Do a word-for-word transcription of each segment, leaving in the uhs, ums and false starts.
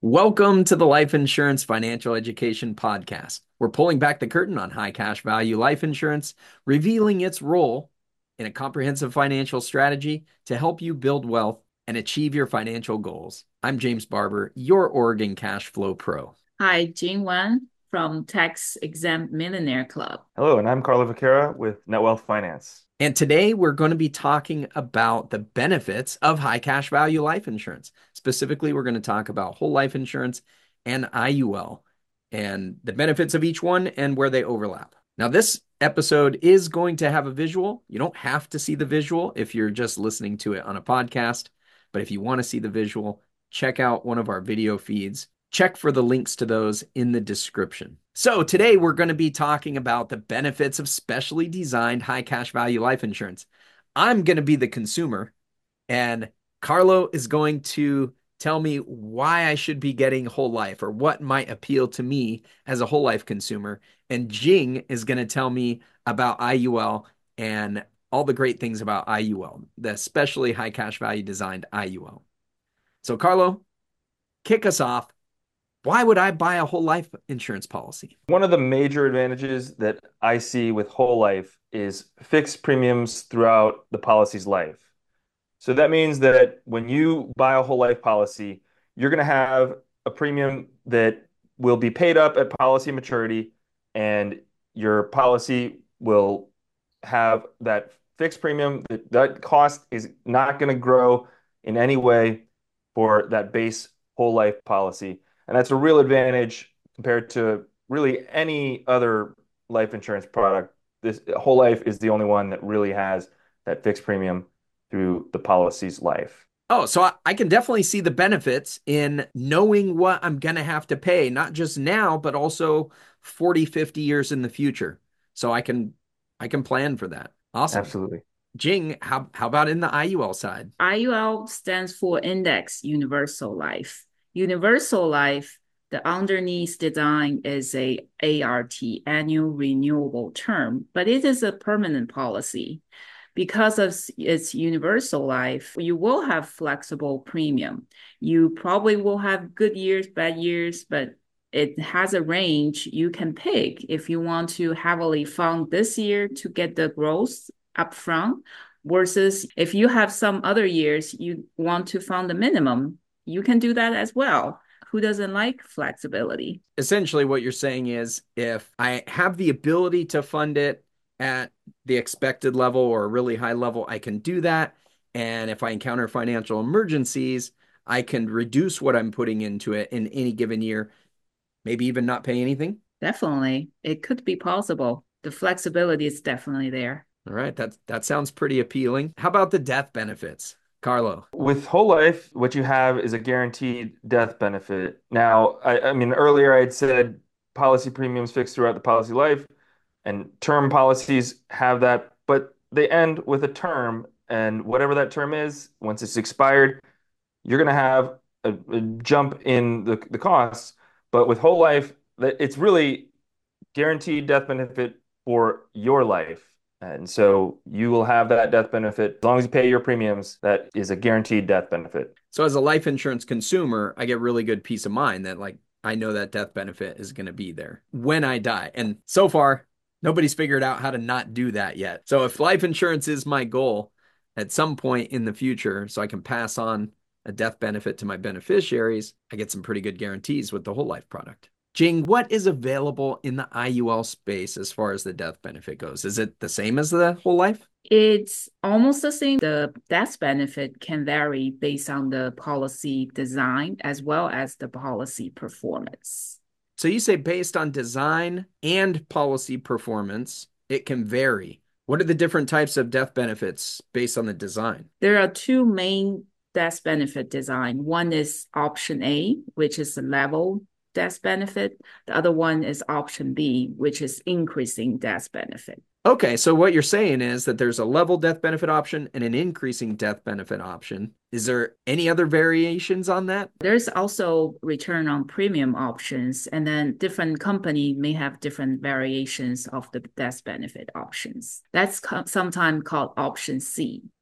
Welcome to the Life Insurance Financial Education Podcast. We're pulling back the curtain on high cash value life insurance, revealing its role in a comprehensive financial strategy to help you build wealth and achieve your financial goals. I'm James Barber, your Oregon Cash Flow Pro. Hi, Jing Wan from Tax Exempt Millionaire Club. Hello, and I'm Carlo Vaquera with Net Wealth Finance. And today we're going to be talking about the benefits of high cash value life insurance. Specifically, we're going to talk about whole life insurance and I U L and the benefits of each one and where they overlap. Now, this episode is going to have a visual. You don't have to see the visual if you're just listening to it on a podcast. But if you want to see the visual, check out one of our video feeds. Check for the links to those in the description. So today we're going to be talking about the benefits of specially designed high cash value life insurance. I'm going to be the consumer, and Carlo is going to tell me why I should be getting whole life or what might appeal to me as a whole life consumer. And Jing is going to tell me about I U L and all the great things about I U L, the especially high cash value designed I U L. So Carlo, kick us off. Why would I buy a whole life insurance policy? One of the major advantages that I see with whole life is fixed premiums throughout the policy's life. So that means that when you buy a whole life policy, you're going to have a premium that will be paid up at policy maturity, and your policy will have that fixed premium. That, that cost is not going to grow in any way for that base whole life policy. And that's a real advantage compared to really any other life insurance product. This whole life is the only one that really has that fixed premium through the policy's life. Oh, so I, I can definitely see the benefits in knowing what I'm going to have to pay, not just now, but also forty, fifty years in the future. So I can I can plan for that. Awesome. Absolutely. Jing, how, how about in the I U L side? I U L stands for Index Universal Life. Universal Life, the underneath design is a ART, annual renewable term, but it is a permanent policy. Because of its universal life, you will have flexible premium. You probably will have good years, bad years, but it has a range you can pick if you want to heavily fund this year to get the growth upfront, versus if you have some other years you want to fund the minimum, you can do that as well. Who doesn't like flexibility? Essentially, what you're saying is if I have the ability to fund it at the expected level or a really high level, I can do that. And if I encounter financial emergencies, I can reduce what I'm putting into it in any given year, maybe even not pay anything. Definitely. It could be possible. The flexibility is definitely there. All right, that that sounds pretty appealing. How about the death benefits, Carlo? With whole life, what you have is a guaranteed death benefit. Now, I, I mean, earlier I had said policy premiums fixed throughout the policy life, and term policies have that, but they end with a term, and whatever that term is, once it's expired, you're going to have a, a jump in the, the costs. But with whole life, it's really guaranteed death benefit for your life. And so you will have that death benefit as long as you pay your premiums. That is a guaranteed death benefit. So as a life insurance consumer, I get really good peace of mind that like I know that death benefit is going to be there when I die. And so far, nobody's figured out how to not do that yet. So if life insurance is my goal at some point in the future, so I can pass on a death benefit to my beneficiaries, I get some pretty good guarantees with the whole life product. Jing, what is available in the I U L space as far as the death benefit goes? Is it the same as the whole life? It's almost the same. The death benefit can vary based on the policy design as well as the policy performance. So you say based on design and policy performance, it can vary. What are the different types of death benefits based on the design? There are two main death benefit design. One is option A, which is a level death benefit. The other one is option B, which is increasing death benefit. Okay, so what you're saying is that there's a level death benefit option and an increasing death benefit option. Is there any other variations on that? There's also return on premium options, and then different company may have different variations of the death benefit options. That's co- sometimes called option C.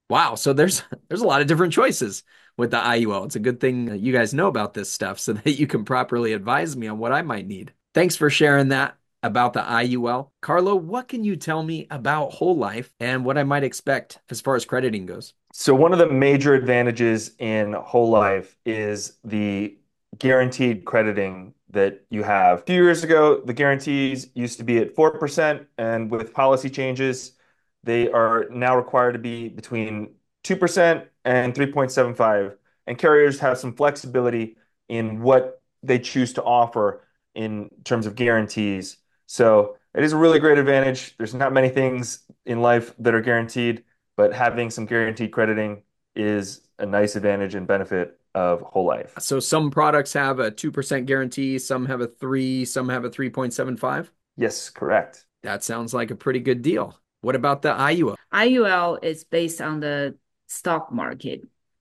Wow. So there's there's a lot of different choices with the I U L. It's a good thing that you guys know about this stuff so that you can properly advise me on what I might need. Thanks for sharing that about the I U L. Carlo, what can you tell me about whole life and what I might expect as far as crediting goes? So one of the major advantages in whole life is the guaranteed crediting that you have. A few years ago, the guarantees used to be at four percent, and with policy changes, they are now required to be between two percent and three point seven five. And carriers have some flexibility in what they choose to offer in terms of guarantees. So it is a really great advantage. There's not many things in life that are guaranteed, but having some guaranteed crediting is a nice advantage and benefit of whole life. So some products have a two percent guarantee, some have a three, some have a three point seven five. Yes, correct. That sounds like a pretty good deal. What about the I U L? I U L is based on the stock market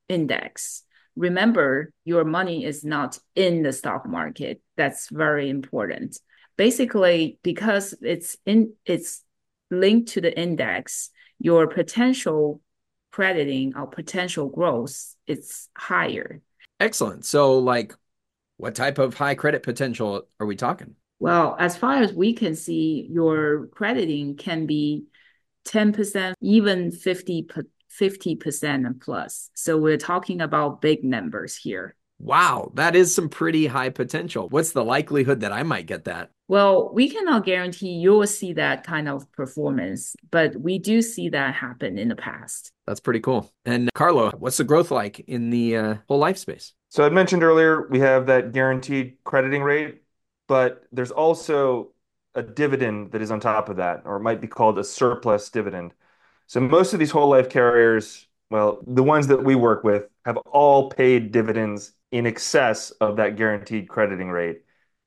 index. Remember, your money is not in the stock market. That's very important. Basically, because it's in it's linked to the index, your potential crediting or potential growth is higher. Excellent. So, like, what type of high credit potential are we talking? Well, as far as we can see, your crediting can be ten percent, even fifty, fifty percent and plus. So we're talking about big numbers here. Wow, that is some pretty high potential. What's the likelihood that I might get that? Well, we cannot guarantee you will see that kind of performance, but we do see that happen in the past. That's pretty cool. And Carlo, what's the growth like in the uh, whole life space? So I mentioned earlier we have that guaranteed crediting rate, but there's also a dividend that is on top of that, or it might be called a surplus dividend. So most of these whole life carriers, well, the ones that we work with have all paid dividends in excess of that guaranteed crediting rate.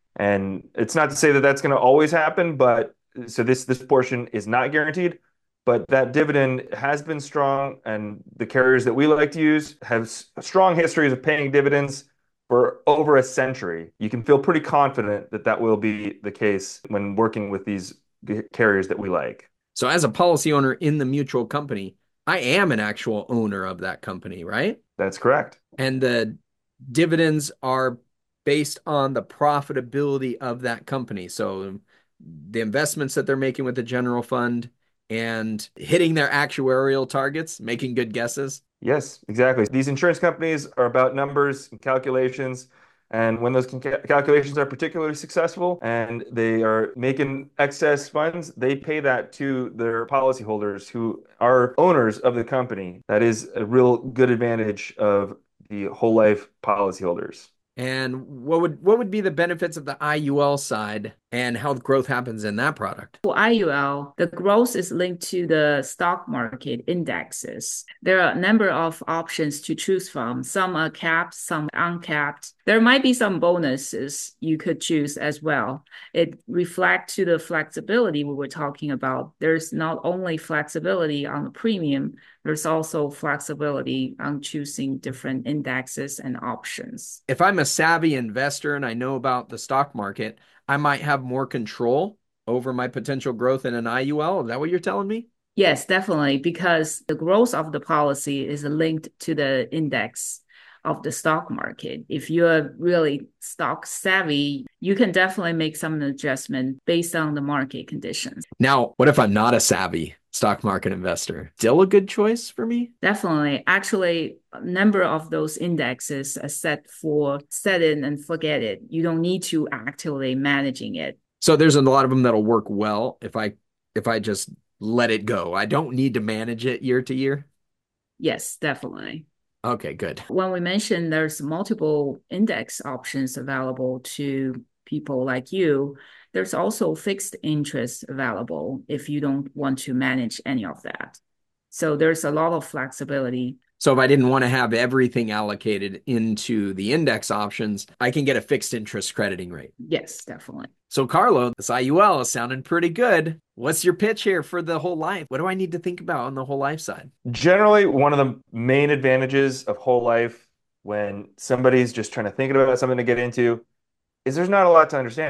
And it's not to say that that's going to always happen, but so this this portion is not guaranteed, but that dividend has been strong, and the carriers that we like to use have s- strong histories of paying dividends for over a century. You can feel pretty confident that that will be the case when working with these g- carriers that we like. So, as a policy owner in the mutual company, I am an actual owner of that company, right? That's correct. And the dividends are based on the profitability of that company. So the investments that they're making with the general fund and hitting their actuarial targets, making good guesses. Yes, exactly. These insurance companies are about numbers and calculations. And when those ca- calculations are particularly successful and they are making excess funds, they pay that to their policyholders who are owners of the company. That is a real good advantage of the whole life policyholders. And what would what would be the benefits of the I U L side and how growth happens in that product? For I U L, the growth is linked to the stock market indexes. There are a number of options to choose from. Some are capped, some uncapped. There might be some bonuses you could choose as well. It reflects to the flexibility we were talking about. There's not only flexibility on the premium, there's also flexibility on choosing different indexes and options. If I'm a savvy investor and I know about the stock market, I might have more control over my potential growth in an I U L. Is that what you're telling me? Yes, definitely, because the growth of the policy is linked to the index of the stock market. If you're really stock savvy, you can definitely make some adjustment based on the market conditions. Now, what if I'm not a savvy stock market investor? Still a good choice for me? Definitely. Actually, a number of those indexes are set for set it and forget it. You don't need to actively managing it. So there's a lot of them that'll work well if I if I just let it go. I don't need to manage it year to year. Yes, definitely. Okay, good. When we mentioned there's multiple index options available to people like you, there's also fixed interest available if you don't want to manage any of that. So there's a lot of flexibility. So if I didn't want to have everything allocated into the index options, I can get a fixed interest crediting rate. Yes, definitely. So Carlo, this I U L is sounding pretty good. What's your pitch here for the whole life? What do I need to think about on the whole life side? Generally, one of the main advantages of whole life when somebody's just trying to think about something to get into is there's not a lot to understand.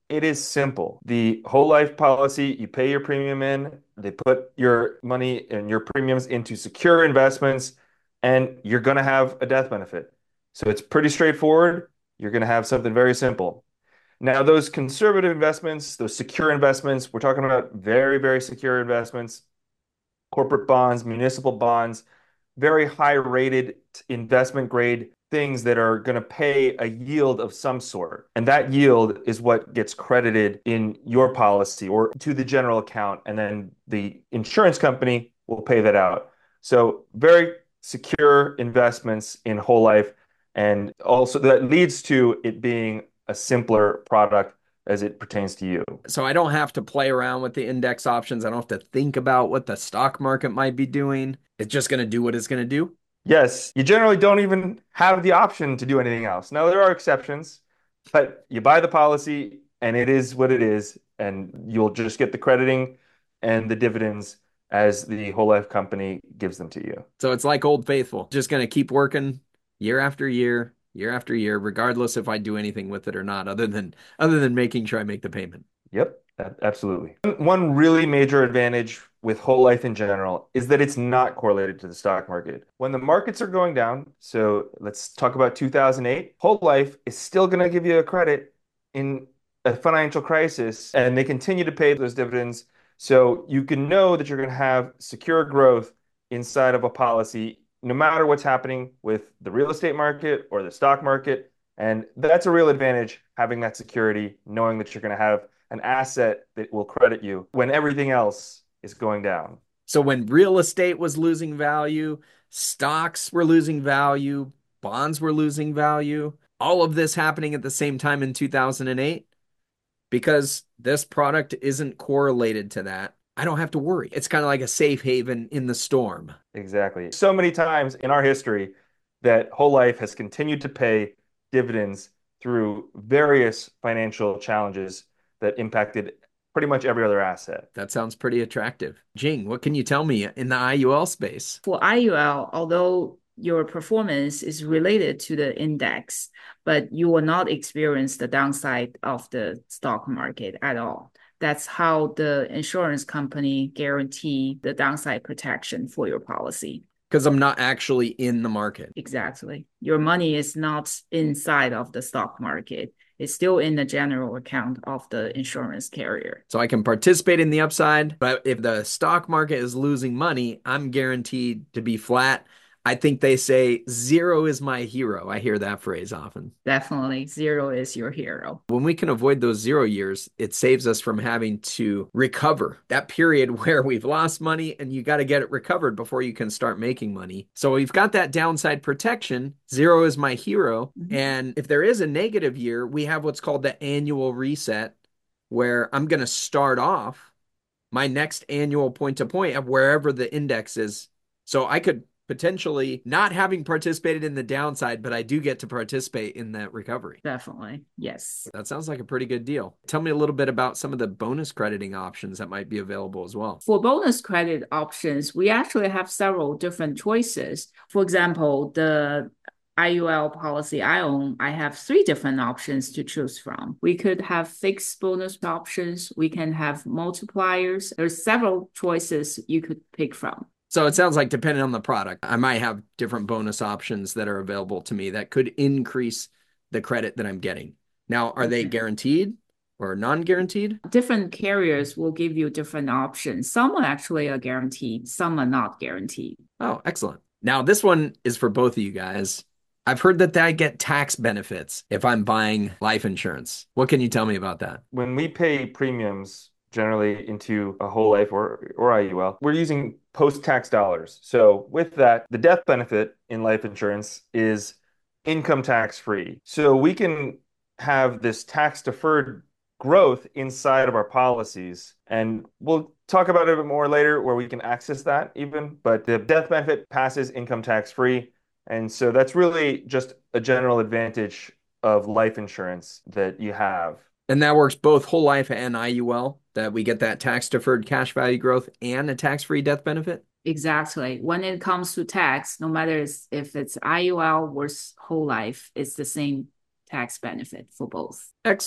It is simple. The whole life policy, you pay your premium in, they put your money and your premiums into secure investments, and you're going to have a death benefit. So it's pretty straightforward. You're going to have something very simple. Now, those conservative investments, those secure investments, we're talking about very, very secure investments, corporate bonds, municipal bonds, very high rated investment grade things that are going to pay a yield of some sort. And that yield is what gets credited in your policy or to the general account. And then the insurance company will pay that out. So very secure investments in whole life. And also that leads to it being a simpler product as it pertains to you. So I don't have to play around with the index options. I don't have to think about what the stock market might be doing. It's just going to do what it's going to do. Yes, you generally don't even have the option to do anything else. Now, there are exceptions, but you buy the policy and it is what it is, and you'll just get the crediting and the dividends as the whole life company gives them to you. So it's like Old Faithful, just going to keep working year after year, year after year, regardless if I do anything with it or not, other than other than making sure I make the payment. Yep, absolutely. One really major advantage with whole life in general is that it's not correlated to the stock market. When the markets are going down, so let's talk about two thousand eight, whole life is still going to give you a credit in a financial crisis, and they continue to pay those dividends. So you can know that you're going to have secure growth inside of a policy, no matter what's happening with the real estate market or the stock market. And that's a real advantage, having that security, knowing that you're going to have an asset that will credit you when everything else is going down. So when real estate was losing value, stocks were losing value, bonds were losing value, all of this happening at the same time in two thousand eight, because this product isn't correlated to that, I don't have to worry. It's kind of like a safe haven in the storm. Exactly. So many times in our history that whole life has continued to pay dividends through various financial challenges that impacted pretty much every other asset. That sounds pretty attractive. Jing, what can you tell me in the I U L space? For I U L, although your performance is related to the index, but you will not experience the downside of the stock market at all. That's how the insurance company guarantee the downside protection for your policy. Because I'm not actually in the market. Exactly. Your money is not inside of the stock market. It's still in the general account of the insurance carrier. So I can participate in the upside, but if the stock market is losing money, I'm guaranteed to be flat. I think they say zero is my hero. I hear that phrase often. Definitely, zero is your hero. When we can avoid those zero years, it saves us from having to recover that period where we've lost money and you got to get it recovered before you can start making money. So we've got that downside protection. Zero is my hero. Mm-hmm. And if there is a negative year, we have what's called the annual reset, where I'm going to start off my next annual point to point of wherever the index is. So I could potentially not having participated in the downside, but I do get to participate in that recovery. Definitely. Yes. That sounds like a pretty good deal. Tell me a little bit about some of the bonus crediting options that might be available as well. For bonus credit options, we actually have several different choices. For example, the I U L policy I own, I have three different options to choose from. We could have fixed bonus options. We can have multipliers. There's several choices you could pick from. So it sounds like depending on the product, I might have different bonus options that are available to me that could increase the credit that I'm getting. Now, are they guaranteed or non-guaranteed? Different carriers will give you different options. Some are actually are guaranteed, some are not guaranteed. Oh, excellent. Now, this one is for both of you guys. I've heard that I get tax benefits if I'm buying life insurance. What can you tell me about that? When we pay premiums generally into a whole life or, or I U L, we're using post-tax dollars. So with that, the death benefit in life insurance is income tax free. So we can have this tax deferred growth inside of our policies. And we'll talk about it a bit more later where we can access that even, but the death benefit passes income tax free. And so that's really just a general advantage of life insurance that you have. And that works both whole life and I U L, that we get that tax deferred cash value growth and a tax-free death benefit? Exactly. When it comes to tax, no matter if it's I U L or whole life, it's the same tax benefit for both. Excellent.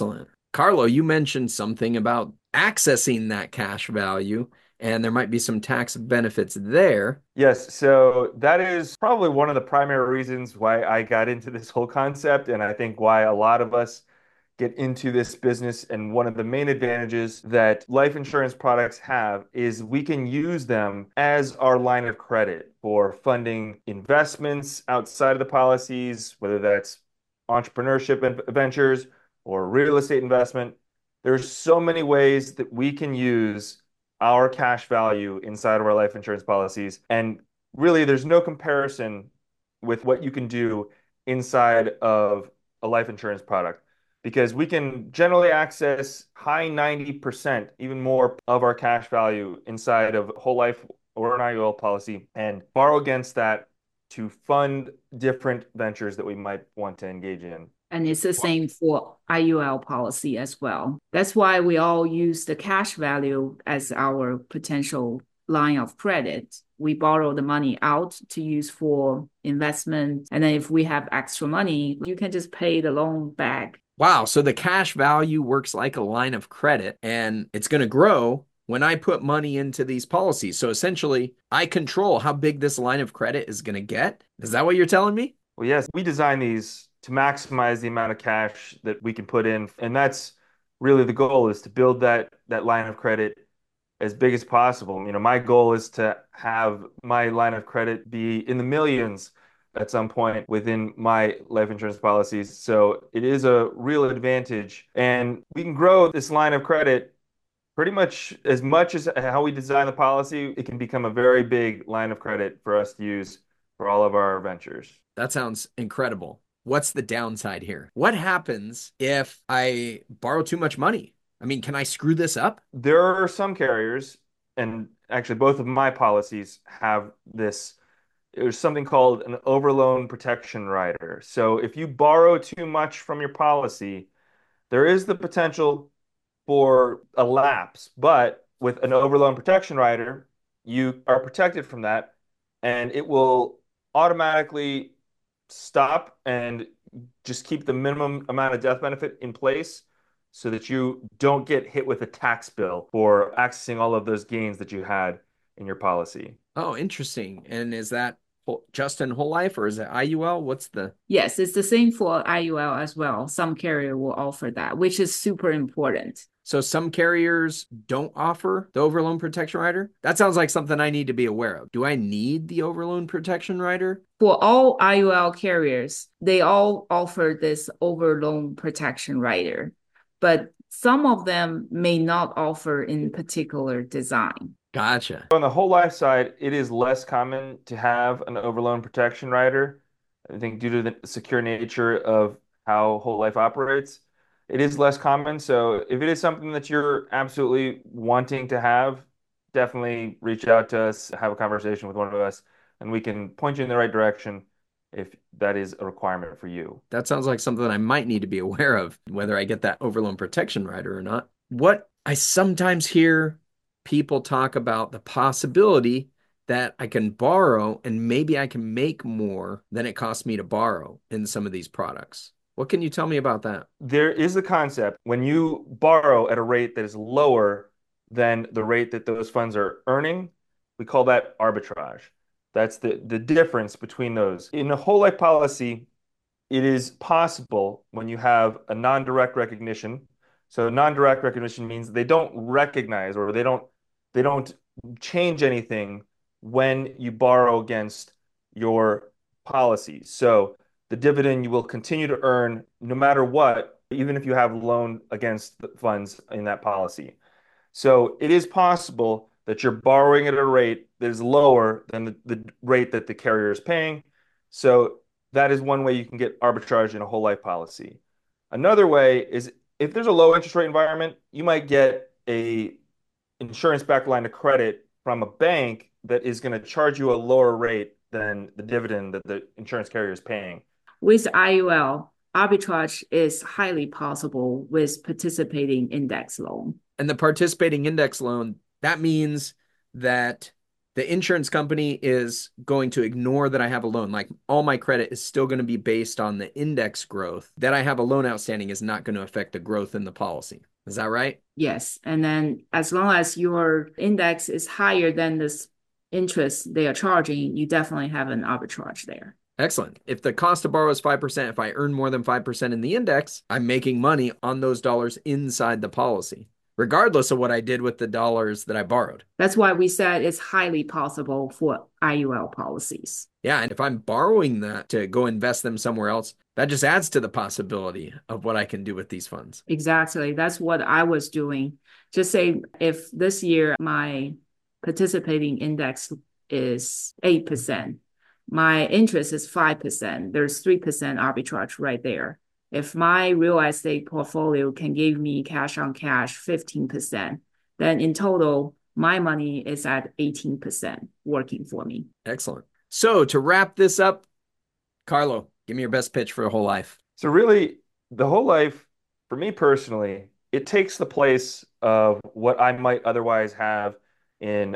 Carlo, you mentioned something about accessing that cash value, and there might be some tax benefits there. Yes, so that is probably one of the primary reasons why I got into this whole concept, and I think why a lot of us get into this business. And one of the main advantages that life insurance products have is we can use them as our line of credit for funding investments outside of the policies, whether that's entrepreneurship ventures or real estate investment. There's so many ways that we can use our cash value inside of our life insurance policies. And really, there's no comparison with what you can do inside of a life insurance product because we can generally access high ninety percent, even more of our cash value inside of whole life or an I U L policy and borrow against that to fund different ventures that we might want to engage in. And it's the same for I U L policy as well. That's why we all use the cash value as our potential line of credit. We borrow the money out to use for investment. And then if we have extra money, you can just pay the loan back. Wow. So the cash value works like a line of credit and it's going to grow when I put money into these policies. So essentially, I control how big this line of credit is going to get. Is that what you're telling me? Well, yes, we design these to maximize the amount of cash that we can put in. And that's really the goal is to build that that line of credit as big as possible. You know, my goal is to have my line of credit be in the millions at some point within my life insurance policies. So it is a real advantage. And we can grow this line of credit pretty much as much as how we design the policy. It can become a very big line of credit for us to use for all of our ventures. That sounds incredible. What's the downside here? What happens if I borrow too much money? I mean, can I screw this up? There are some carriers, and actually both of my policies have this. There's something called an overloan protection rider. So if you borrow too much from your policy, there is the potential for a lapse. But with an overloan protection rider, you are protected from that, and it will automatically stop and just keep the minimum amount of death benefit in place so that you don't get hit with a tax bill for accessing all of those gains that you had in your policy. Oh, interesting. And is that whole- just in whole life or is it I U L? What's the... Yes, it's the same for I U L as well. Some carrier will offer that, which is super important. So some carriers don't offer the overloan protection rider? That sounds like something I need to be aware of. Do I need the overloan protection rider? For all I U L carriers, they all offer this overloan protection rider, but some of them may not offer in particular design. Gotcha. On the whole life side, it is less common to have an overloan protection rider. I think due to the secure nature of how whole life operates, it is less common. So if it is something that you're absolutely wanting to have, definitely reach out to us, have a conversation with one of us, and we can point you in the right direction if that is a requirement for you. That sounds like something I might need to be aware of, whether I get that overloan protection rider or not. What I sometimes hear people talk about the possibility that I can borrow and maybe I can make more than it costs me to borrow in some of these products. What can you tell me about that? There is the concept when you borrow at a rate that is lower than the rate that those funds are earning, we call that arbitrage. That's the, the difference between those. In a whole life policy, it is possible when you have a non-direct recognition. So non-direct recognition means they don't recognize or they don't they don't change anything when you borrow against your policy. So the dividend you will continue to earn no matter what, even if you have loan against the funds in that policy. So it is possible that you're borrowing at a rate that is lower than the, the rate that the carrier is paying. So that is one way you can get arbitrage in a whole life policy. Another way is if there's a low interest rate environment, you might get a insurance-backed line of credit from a bank that is going to charge you a lower rate than the dividend that the insurance carrier is paying. With I U L, arbitrage is highly possible with participating index loan. And the participating index loan, that means that the insurance company is going to ignore that I have a loan. Like all my credit is still going to be based on the index growth. That I have a loan outstanding is not going to affect the growth in the policy. Is that right? Yes. And then as long as your index is higher than this interest they are charging, you definitely have an arbitrage there. Excellent. If the cost to borrow is five percent, if I earn more than five percent in the index, I'm making money on those dollars inside the policy, regardless of what I did with the dollars that I borrowed. That's why we said it's highly possible for I U L policies. Yeah, and if I'm borrowing that to go invest them somewhere else, that just adds to the possibility of what I can do with these funds. Exactly. That's what I was doing. Just say if this year my participating index is eight percent, my interest is five percent, there's three percent arbitrage right there. If my real estate portfolio can give me cash on cash fifteen percent, then in total, my money is at eighteen percent working for me. Excellent. So to wrap this up, Carlo, give me your best pitch for Whole Life. So really, the Whole Life, for me personally, it takes the place of what I might otherwise have in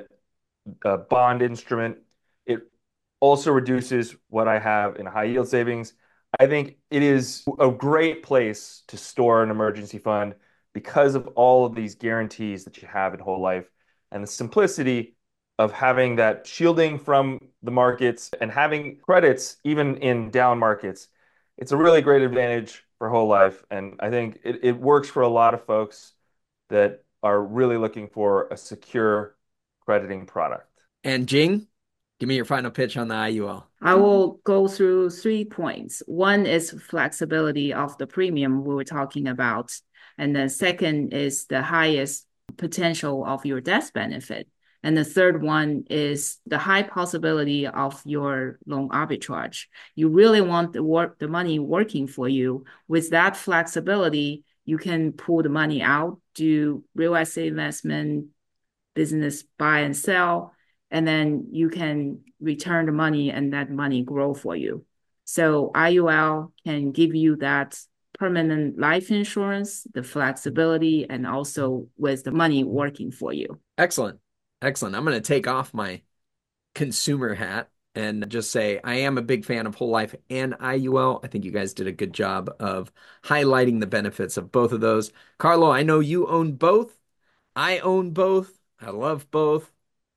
a bond instrument. It also reduces what I have in high yield savings. I think it is a great place to store an emergency fund because of all of these guarantees that you have in Whole Life and the simplicity of having that shielding from the markets and having credits even in down markets. It's a really great advantage for Whole Life. And I think it, it works for a lot of folks that are really looking for a secure crediting product. And Jing, give me your final pitch on the I U L. I will go through three points. One is flexibility of the premium we were talking about. And the second is the highest potential of your death benefit. And the third one is the high possibility of your loan arbitrage. You really want the work, the money working for you. With that flexibility, you can pull the money out, do real estate investment, business buy and sell, and then you can return the money and that money grow for you. So I U L can give you that permanent life insurance, the flexibility, and also with the money working for you. Excellent. Excellent. I'm going to take off my consumer hat and just say I am a big fan of Whole Life and I U L. I think you guys did a good job of highlighting the benefits of both of those. Carlo, I know you own both. I own both. I love both.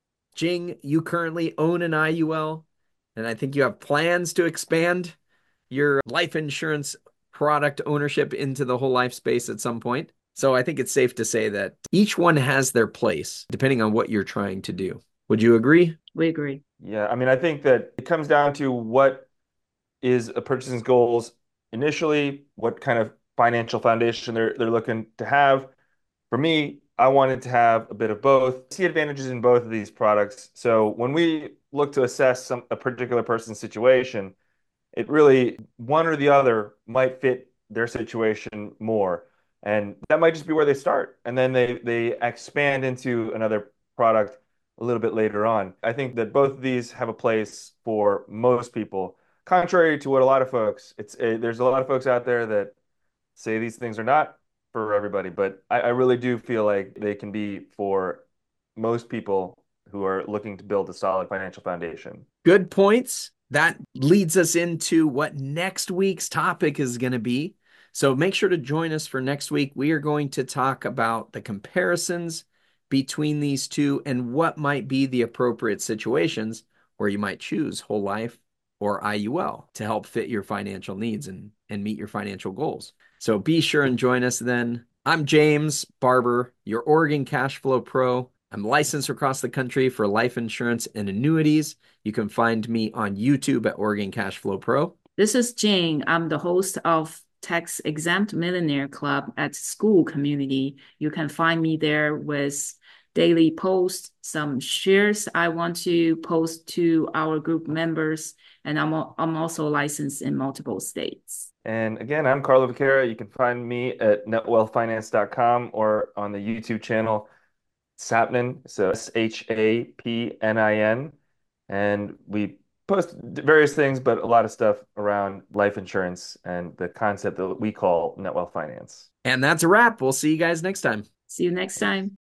Jing, you currently own an I U L, and I think you have plans to expand your life insurance product ownership into the whole life space at some point. So I think it's safe to say that each one has their place, depending on what you're trying to do. Would you agree? We agree. Yeah, I mean, I think that it comes down to what is a person's goals initially, what kind of financial foundation they're they're looking to have. For me, I wanted to have a bit of both. I see advantages in both of these products. So when we look to assess some a particular person's situation, it really one or the other might fit their situation more. And that might just be where they start. And then they they expand into another product a little bit later on. I think that both of these have a place for most people. Contrary to what a lot of folks, it's a, there's a lot of folks out there that say these things are not for everybody, but I, I really do feel like they can be for most people who are looking to build a solid financial foundation. Good points. That leads us into what next week's topic is going to be. So make sure to join us for next week. We are going to talk about the comparisons between these two and what might be the appropriate situations where you might choose Whole Life or I U L to help fit your financial needs and, and meet your financial goals. So be sure and join us then. I'm James Barber, your Oregon Cash Flow Pro. I'm licensed across the country for life insurance and annuities. You can find me on YouTube at Oregon Cash Flow Pro. This is Jane. I'm the host of Tax Exempt Millionaire Club at School Community. You can find me there with daily posts, some shares I want to post to our group members, and I'm, I'm also licensed in multiple states. And again, I'm Carlo Vaquera. You can find me at net wealth finance dot com or on the YouTube channel Sapnin, so S H A P N I N. And we post various things, but a lot of stuff around life insurance and the concept that we call net wealth finance. And that's a wrap. We'll see you guys next time. See you next time.